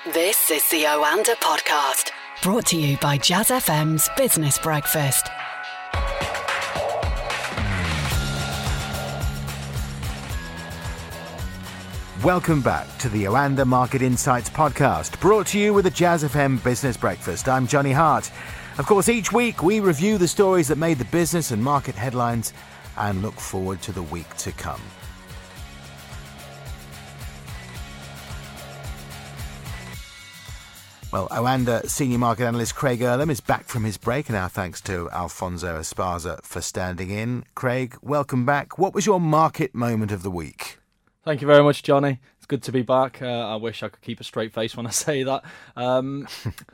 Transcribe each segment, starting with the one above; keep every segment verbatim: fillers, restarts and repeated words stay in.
This is the Oanda Podcast, brought to you by Jazz F M's Business Breakfast. Welcome back to the Oanda Market Insights Podcast, brought to you with the Jazz F M Business Breakfast. I'm Johnny Hart. Of course, each week we review the stories that made the business and market headlines and look forward to the week to come. Well, Oanda Senior Market Analyst Craig Erlam is back from his break, and our thanks to Alfonso Esparza for standing in. Craig, welcome back. What was your market moment of the week? Thank you very much, Johnny. It's good to be back. Uh, I wish I could keep a straight face when I say that. Um,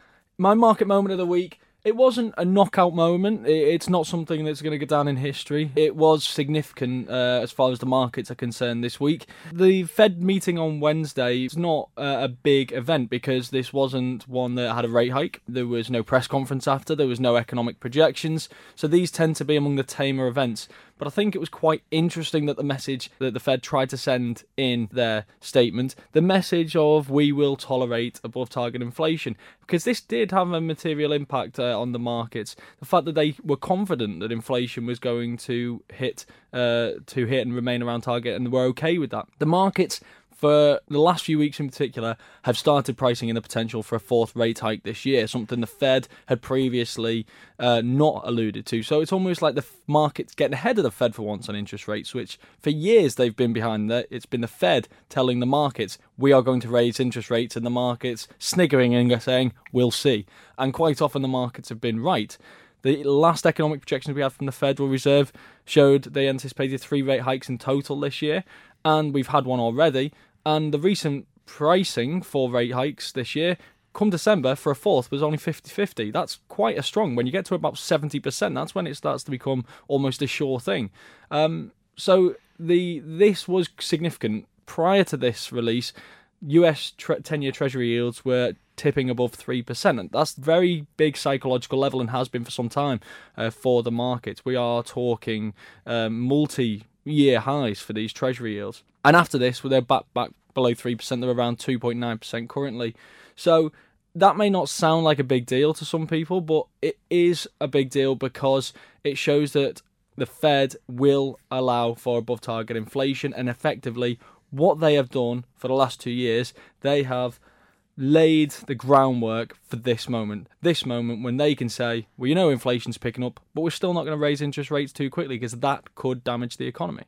my market moment of the week, it wasn't a knockout moment. It's not something that's going to go down in history. It was significant uh, as far as the markets are concerned this week. The Fed meeting on Wednesday is not uh, a big event because this wasn't one that had a rate hike. There was no press conference after. There was no economic projections. So these tend to be among the tamer events. But I think it was quite interesting that the message that the Fed tried to send in their statement, the message of we will tolerate above target inflation, because this did have a material impact uh, on the markets. The fact that they were confident that inflation was going to hit, uh, to hit and remain around target, and were okay with that. The markets, for the last few weeks in particular, have started pricing in the potential for a fourth rate hike this year, something the Fed had previously uh, not alluded to. So it's almost like the market's getting ahead of the Fed for once on interest rates, which for years they've been behind that. It's been the Fed telling the markets, we are going to raise interest rates, and the markets sniggering and saying, we'll see. And quite often the markets have been right. The last economic projections we had from the Federal Reserve showed they anticipated three rate hikes in total this year, and we've had one already. And the recent pricing for rate hikes this year, come December, for a fourth was only fifty-fifty. That's quite a strong. When you get to about seventy percent, that's when it starts to become almost a sure thing. Um, so the this was significant. Prior to this release, U S tre- ten-year Treasury yields were tipping above three percent. And that's a very big psychological level and has been for some time uh, for the markets. We are talking um, multi-year highs for these Treasury yields. And after this, they're back, back below three percent. They're around two point nine percent currently. So that may not sound like a big deal to some people, but it is a big deal because it shows that the Fed will allow for above target inflation, and effectively what they have done for the last two years, they have laid the groundwork for this moment. This moment when they can say, well, you know, inflation's picking up, but we're still not going to raise interest rates too quickly because that could damage the economy.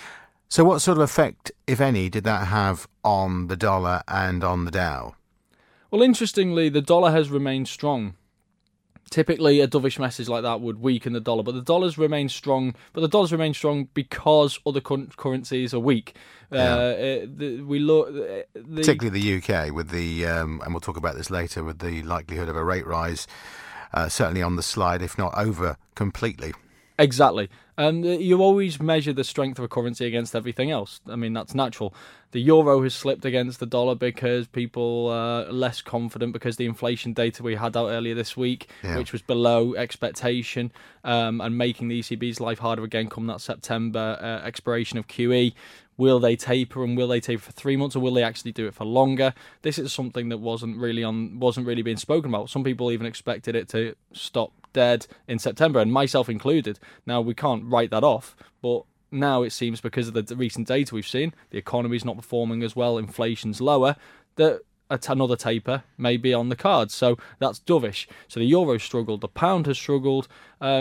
So what sort of effect, if any, did that have on the dollar and on the Dow? Well, interestingly, the dollar has remained strong. Typically, a dovish message like that would weaken the dollar, but the dollar's remained strong. But the dollar's remained strong because other currencies are weak. Yeah. Uh, the, we look, the, particularly the U K, with the, um, and we'll talk about this later, with the likelihood of a rate rise, uh, certainly on the slide, if not over completely. Exactly. And you always measure the strength of a currency against everything else. I mean, that's natural. The euro has slipped against the dollar because people are less confident because the inflation data we had out earlier this week, yeah. which was below expectation, um, and making the E C B's life harder again come that September uh, expiration of Q E. Will they taper, and will they taper for three months, or will they actually do it for longer? This is something that wasn't really on, wasn't really being spoken about. Some people even expected it to stop dead in September, and myself included. Now, we can't write that off, but now it seems because of the recent data we've seen, the economy's not performing as well, inflation's lower, that another taper may be on the cards. So that's dovish. So the euro struggled, the pound has struggled, uh,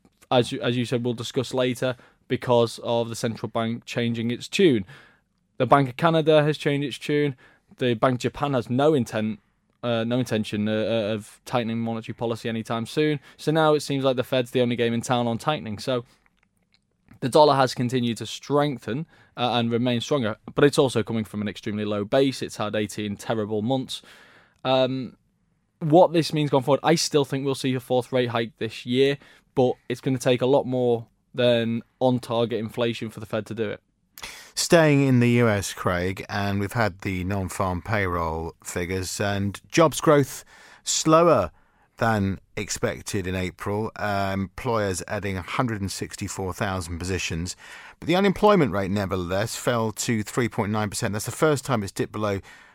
as you, as you said, we'll discuss later, because of the central bank changing its tune. The Bank of Canada has changed its tune. The Bank of Japan has no intent, uh, no intention uh, of tightening monetary policy anytime soon. So now it seems like the Fed's the only game in town on tightening. So the dollar has continued to strengthen uh, and remain stronger, but it's also coming from an extremely low base. It's had eighteen terrible months. Um, what this means going forward, I still think we'll see a fourth rate hike this year, but it's going to take a lot more than on-target inflation for the Fed to do it. Staying in the U S, Craig, and we've had the non-farm payroll figures, and jobs growth slower than expected in April. Uh, employers adding one hundred sixty-four thousand positions. But the unemployment rate, nevertheless, fell to three point nine percent. That's the first time it's dipped below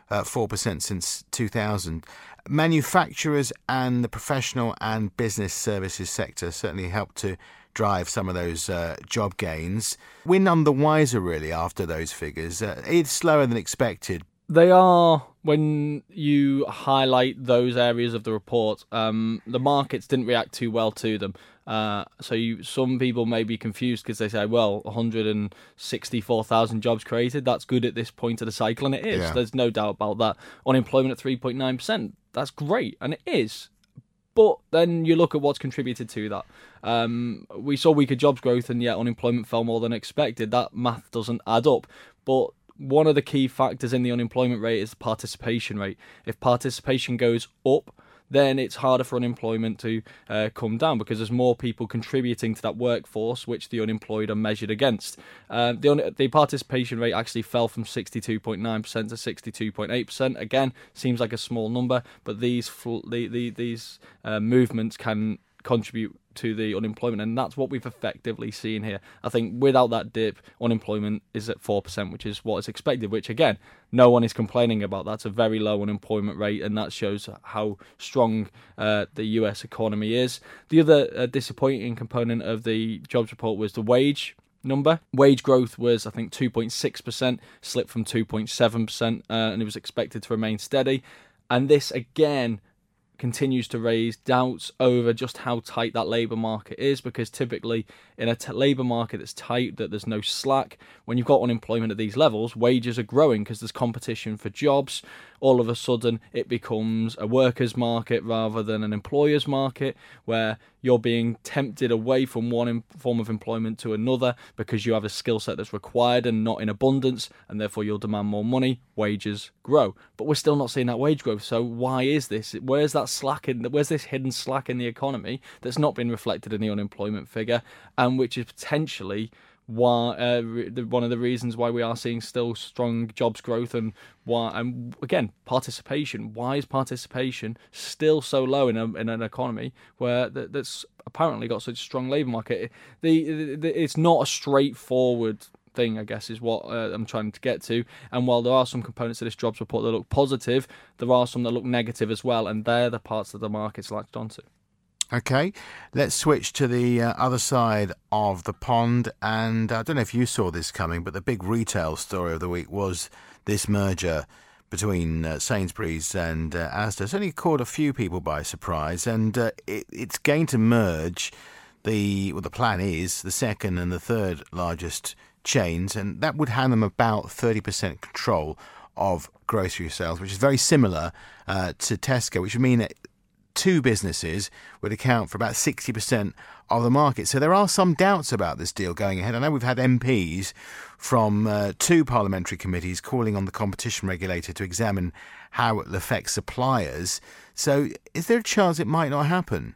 uh, four percent since two thousand. Manufacturers and the professional and business services sector certainly helped to drive some of those uh, job gains. We're none the wiser, really, after those figures. Uh, it's slower than expected. They are, when you highlight those areas of the report. Um, the markets didn't react too well to them. Uh, so you, some people may be confused because they say, well, one hundred sixty-four thousand jobs created, that's good at this point of the cycle, and it is. Yeah. There's no doubt about that. Unemployment at three point nine percent, that's great, and it is. But then you look at what's contributed to that. Um, we saw weaker jobs growth, and yet unemployment fell more than expected. That math doesn't add up. But one of the key factors in the unemployment rate is the participation rate. If participation goes up, then it's harder for unemployment to uh, come down because there's more people contributing to that workforce, which the unemployed are measured against. Uh, the, un- the participation rate actually fell from sixty-two point nine percent to sixty-two point eight percent. Again, seems like a small number, but these fl- the, the, these uh, movements can contribute to the unemployment, and that's what we've effectively seen here. I think without that dip, unemployment is at four percent, which is what is expected, which again, no one is complaining about. That's a very low unemployment rate, and that shows how strong uh, the U S economy is. The other uh, disappointing component of the jobs report was the wage number. Wage growth was, I think, two point six percent, slipped from two point seven percent, uh, and it was expected to remain steady. And this, again, continues to raise doubts over just how tight that labour market is, because typically in a t- labour market that's tight, that there's no slack, when you've got unemployment at these levels, wages are growing because there's competition for jobs. All of a sudden it becomes a workers' market rather than an employer's market, where you're being tempted away from one em- form of employment to another because you have a skill set that's required and not in abundance, and therefore you'll demand more money, wages grow. But we're still not seeing that wage growth. So why is this? Where's that slack in, where's this hidden slack in the economy that's not been reflected in the unemployment figure, and which is potentially why uh, one of the reasons why we are seeing still strong jobs growth, and why, and again, participation. Why is participation still so low in a, in an economy where that, that's apparently got such a strong labour market? The, the it's not a straightforward thing, I guess, is what uh, I'm trying to get to. And while there are some components of this jobs report that look positive, there are some that look negative as well, and they're the parts that the market's latched onto. Okay, let's switch to the uh, other side of the pond. And I don't know if you saw this coming, but the big retail story of the week was this merger between uh, Sainsbury's and uh, Asda. It's only caught a few people by surprise, and uh, it, it's going to merge the, well, the plan is, the second and the third largest chains, and that would hand them about thirty percent control of grocery sales, which is very similar uh, to Tesco, which would mean that two businesses would account for about sixty percent of the market. So there are some doubts about this deal going ahead. I know we've had M Ps from uh, two parliamentary committees calling on the competition regulator to examine how it will affect suppliers. So is there a chance it might not happen?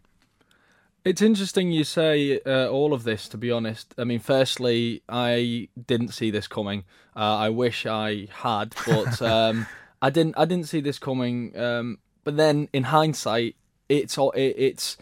It's interesting you say uh, all of this, to be honest. I mean, firstly, I didn't see this coming. Uh, I wish I had, but um, I didn't I didn't see this coming. Um, but then in hindsight, It's all. It, it's.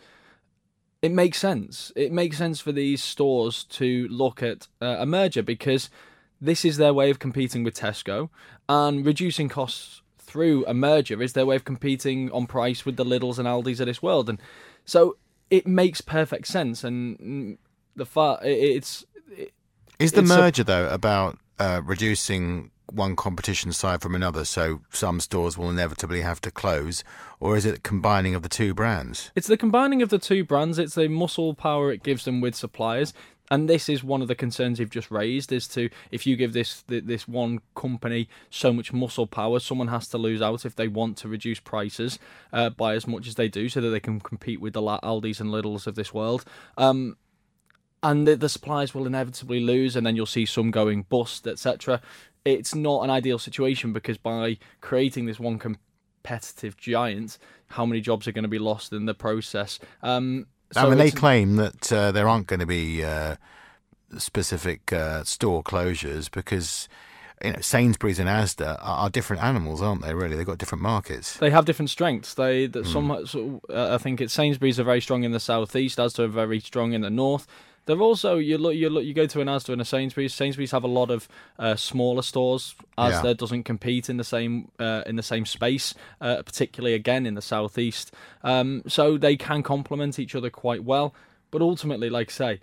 It makes sense. It makes sense for these stores to look at uh, a merger, because this is their way of competing with Tesco, and reducing costs through a merger is their way of competing on price with the Lidls and Aldis of this world. And so it makes perfect sense. And the fa- it's. It, is the it's merger a, though about uh, reducing one competition side from another, so some stores will inevitably have to close, or is it combining of the two brands? It's the combining of the two brands. It's the muscle power it gives them with suppliers, and this is one of the concerns you've just raised, is to, if you give this this one company so much muscle power, someone has to lose out if they want to reduce prices uh, by as much as they do, so that they can compete with the Aldis and Lidls of this world. Um, and the, the suppliers will inevitably lose, and then you'll see some going bust, et cetera. It's not an ideal situation, because by creating this one competitive giant, how many jobs are going to be lost in the process? Um, so I mean, they claim that uh, there aren't going to be uh, specific uh, store closures, because you know, Sainsbury's and Asda are, are different animals, aren't they? Really, they've got different markets. They have different strengths. They that mm. some. So, uh, I think it's Sainsbury's are very strong in the southeast. Asda are very strong in the north. They're also you look you look you go to an Asda and a Sainsbury's. Sainsbury's have a lot of uh, smaller stores. Asda yeah. doesn't compete in the same uh, in the same space, uh, particularly again in the southeast. Um, so they can complement each other quite well. But ultimately, like I say,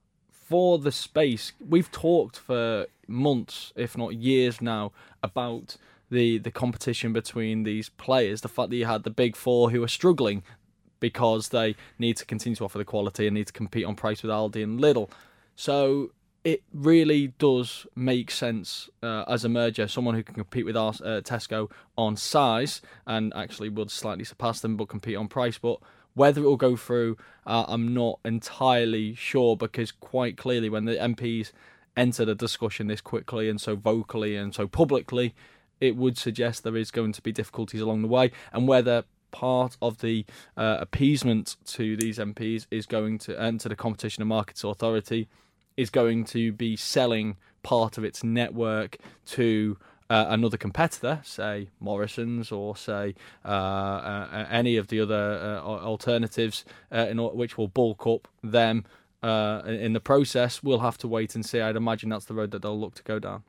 for the space, we've talked for months, if not years now, about the the competition between these players. The fact that you had the big four who are struggling because they need to continue to offer the quality and need to compete on price with Aldi and Lidl. So it really does make sense uh, as a merger, someone who can compete with our, uh, Tesco on size and actually would slightly surpass them but compete on price. But whether it will go through, uh, I'm not entirely sure, because quite clearly when the M Ps enter the discussion this quickly and so vocally and so publicly, it would suggest there is going to be difficulties along the way. And whether part of the uh, appeasement to these M Ps is going to enter the Competition and Markets Authority, is going to be selling part of its network to uh, another competitor, say Morrison's or say uh, uh, any of the other uh, alternatives, uh, in which will bulk up them uh, in the process. We'll have to wait and see. I'd imagine that's the road that they'll look to go down.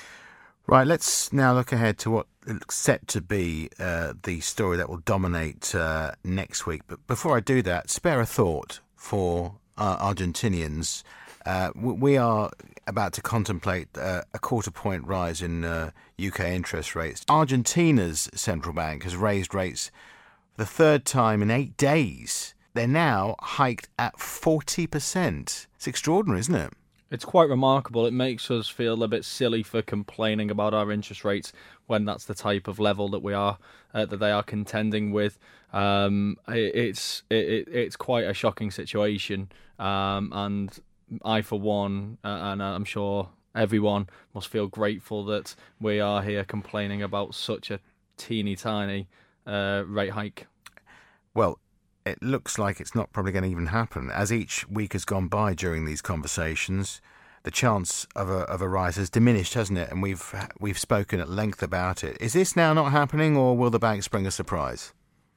Right, let's now look ahead to what looks set to be uh, the story that will dominate uh, next week. But before I do that, spare a thought for uh, Argentinians. Uh, we are about to contemplate uh, a quarter point rise in uh, U K interest rates. Argentina's central bank has raised rates for the third time in eight days. They're now hiked at forty percent. It's extraordinary, isn't it? It's quite remarkable. It makes us feel a bit silly for complaining about our interest rates when that's the type of level that we are uh, that they are contending with. Um, it, it's it, it's quite a shocking situation, um, and I, for one, uh, and I'm sure everyone must feel grateful that we are here complaining about such a teeny tiny uh, rate hike. Well, it looks like it's not probably going to even happen. As each week has gone by during these conversations, the chance of a of a rise has diminished, hasn't it? And we've we've spoken at length about it. Is this now not happening, or will the bank spring a surprise?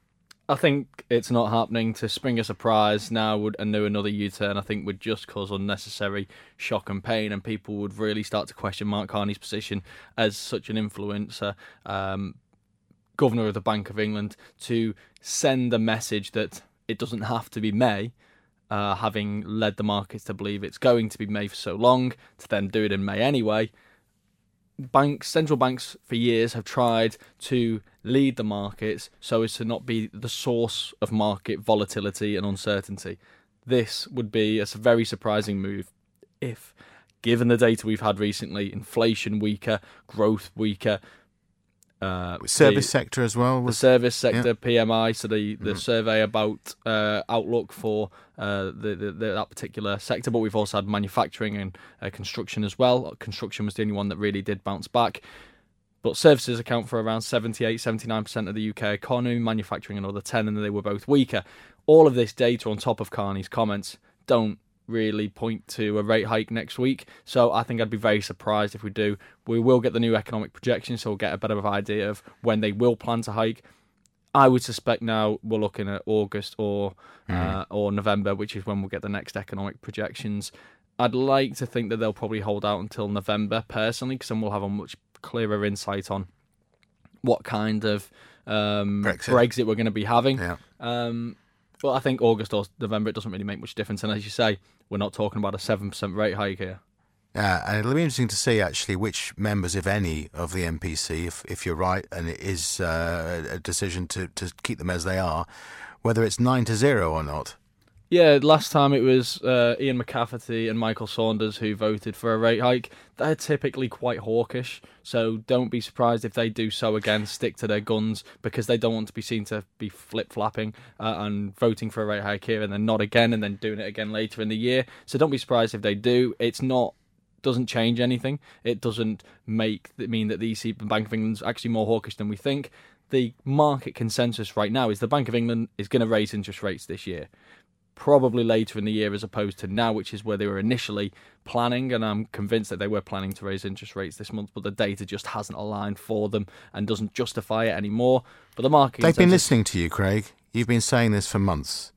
I think it's not happening. To spring a surprise now would and do another U-turn, I think, would just cause unnecessary shock and pain, and people would really start to question Mark Carney's position as such an influencer, um, Governor of the Bank of England, to send a message that it doesn't have to be May, uh, having led the markets to believe it's going to be May for so long, to then do it in May anyway. Banks, central banks for years have tried to lead the markets so as to not be the source of market volatility and uncertainty. This would be a very surprising move if, given the data we've had recently, inflation weaker, growth weaker, Uh, service the, sector as well. Was, the service sector, yeah. P M I, so the, the mm. survey about uh, outlook for uh, the, the, the that particular sector. But we've also had manufacturing and uh, construction as well. Construction was the only one that really did bounce back. But services account for around seventy-eight, seventy-nine percent of the U K economy, manufacturing another ten, and they were both weaker. All of this data on top of Carney's comments don't really point to a rate hike next week, so I think I'd be very surprised if we do. We will get the new economic projections, so we'll get a better idea of when they will plan to hike. I would suspect now we're looking at August or mm. uh, or November, which is when we'll get the next economic projections. I'd like to think that they'll probably hold out until November, personally, because then we'll have a much clearer insight on what kind of um, Brexit. Brexit we're going to be having. Yeah. Um, But I think August or November, it doesn't really make much difference. And as you say, we're not talking about a seven percent rate hike here. Yeah, and it'll be interesting to see, actually, which members, if any, of the M P C, if if you're right, and it is uh, a decision to, to keep them as they are, whether it's nine to zero or not. Yeah, last time it was uh, Ian McCafferty and Michael Saunders who voted for a rate hike. They're typically quite hawkish, so don't be surprised if they do so again, stick to their guns, because they don't want to be seen to be flip-flopping uh, and voting for a rate hike here and then not again and then doing it again later in the year. So don't be surprised if they do. It's not doesn't change anything. It doesn't make it mean that the E C, the Bank of England's actually more hawkish than we think. The market consensus right now is the Bank of England is going to raise interest rates this year. Probably later in the year as opposed to now, which is where they were initially planning, and I'm convinced that they were planning to raise interest rates this month, but the data just hasn't aligned for them and doesn't justify it anymore. But the market They've consensus... been listening to you, Craig. You've been saying this for months.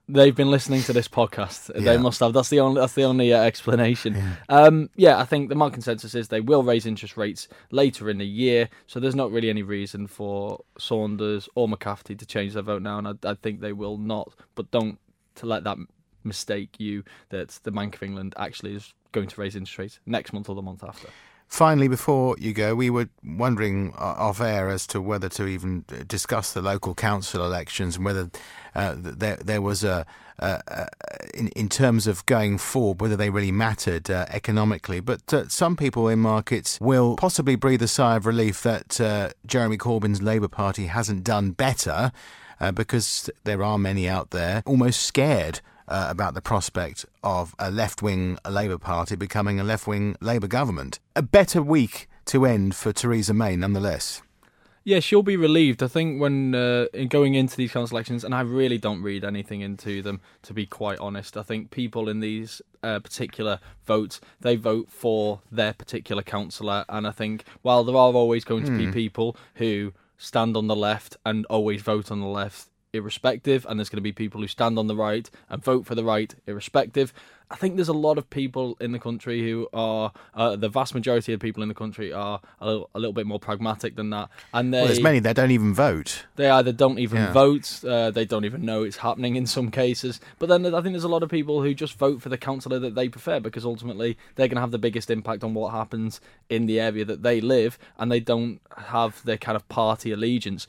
They've been listening to this podcast. Yeah. They must have. That's the only. That's the only uh, explanation. Yeah. Um, yeah, I think the market consensus is they will raise interest rates later in the year. So there's not really any reason for Saunders or McCafferty to change their vote now, and I, I think they will not. But don't to let that mistake you that the Bank of England actually is going to raise interest rates next month or the month after. Finally, before you go, we were wondering off air as to whether to even discuss the local council elections and whether uh, there there was a, a, a in, in terms of going forward, whether they really mattered uh, economically. But uh, some people in markets will possibly breathe a sigh of relief that uh, Jeremy Corbyn's Labour Party hasn't done better uh, because there are many out there almost scared Uh, about the prospect of a left-wing Labour Party becoming a left-wing Labour government. A better week to end for Theresa May, nonetheless. Yeah, she'll be relieved. I think when uh, in going into these council elections, and I really don't read anything into them, to be quite honest. I think people in these uh, particular votes, they vote for their particular councillor, and I think while there are always going to Hmm. be people who stand on the left and always vote on the left, irrespective, and there's going to be people who stand on the right and vote for the right, irrespective. I think there's a lot of people in the country who are, uh, the vast majority of people in the country are a little, a little bit more pragmatic than that. And they, Well, there's many that don't even vote. They either don't even Yeah. vote, uh, they don't even know it's happening in some cases. But then I think there's a lot of people who just vote for the councillor that they prefer because ultimately they're going to have the biggest impact on what happens in the area that they live, and they don't have their kind of party allegiance.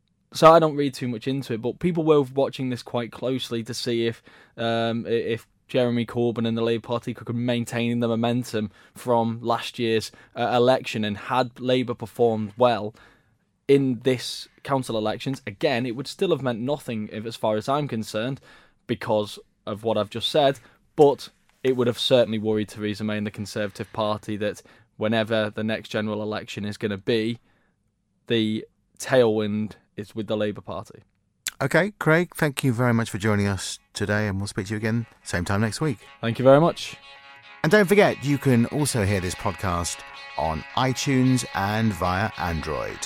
So I don't read too much into it, but people were watching this quite closely to see if um, if Jeremy Corbyn and the Labour Party could maintain the momentum from last year's uh, election, and had Labour performed well in this council elections, again, it would still have meant nothing if, as far as I'm concerned, because of what I've just said, but it would have certainly worried Theresa May and the Conservative Party that whenever the next general election is going to be, the tailwind is with the Labour Party. OK, Craig, thank you very much for joining us today, and we'll speak to you again same time next week. Thank you very much. And don't forget, you can also hear this podcast on iTunes and via Android.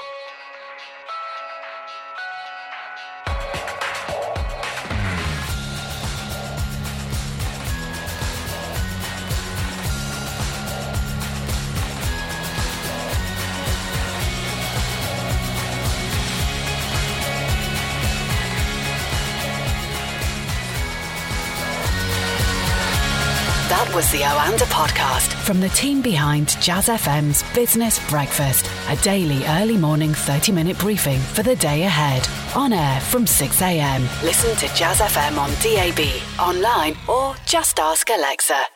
That was the Oanda podcast from the team behind Jazz F M's Business Breakfast, a daily early morning thirty minute briefing for the day ahead. On air from six a.m. Listen to Jazz F M on D A B, online, or just ask Alexa.